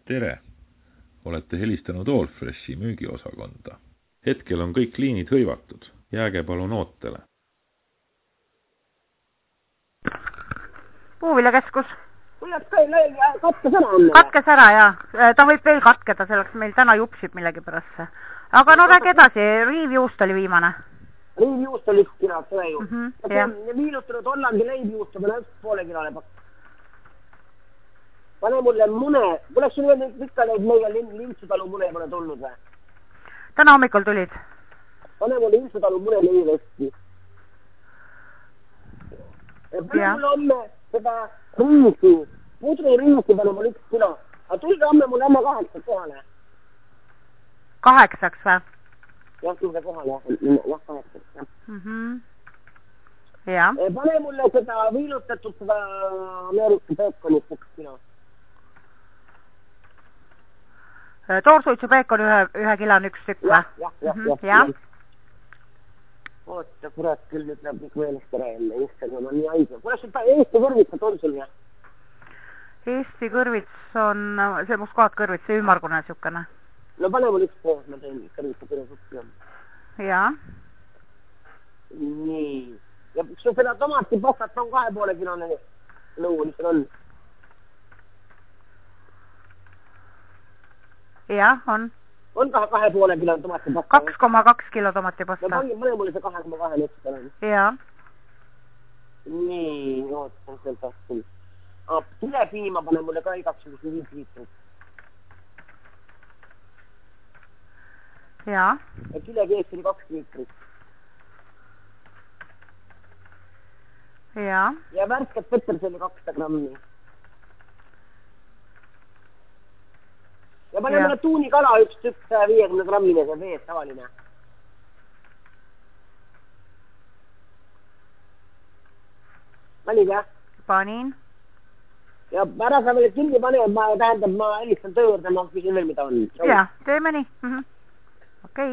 Tere! Olete helistanud Allfreshi müügiosakonda. Hetkel on kõik liinid hõivatud. Jääge palun ootele. Puuviljakeskus. Katkes ära enne. Katkes ära, jah. Ta võib veel katkeda, selleks meil täna jupsib millegipärast see. Aga no räägi edasi, riivjuust oli viimane. Riivjuust oli 1 kilo, see ju. Ja viilustunud Hollandi leibjuust on 1,5 kilole pakk. Pane mulle mune. Poleks sul veel ikka neid meie Lintsutalu mune pole tulnud või? täna hommikul tulid. Pane mulle Lintsutalu mune leivesti. Pane mulle homme seda riisi. Pudri riisi pane mulle 1 kilo. Aga tulge homme mulle enne 8 kohale. 8 või? Jah, tulge kohale. Jah, 8. Ja. Pane mulle seda viilutatud seda Ameerika peekonit 1 kilo. Toorsuitsu peekon 1 kilo on 1 tükk või? Jah. Oota, kurat, küll nüüd läheb kõik meelest ära jälle. Instagram on nii haige. Kuule, sul Eesti kõrvitsat on sul, jah? Eesti kõrvits on, see muskaat kõrvits, see ümargune siukene. No pane mul 1 pool, ma teen kõrvitsa kõrvitsa. Jaa. Nii. Ja sul seda tomatipastat on 2,5 kilone lõu, mis on? Jah, on. On 2,5 kilo tomatipasta? 2,2 kilo tomatipasta. No pane mulle see 2,2 nüüd olen. Jaa. Nii, ootan seal tahtsin. Pilepiima pane mulle ka igaks 5 liitrit. Jaa. Ja kilekeeks oli 2 liitrit. Jaa. Ja värsket peterseli 200 grammi. Ja pane mulle tuunikala 1 tükk 150 grammine, see vees tavaline. Panid, jah? Panin. Ja ära sa veel kinni pane, ma helistan töö juurde, ma küsin veel, mida on. Jah, teeme nii.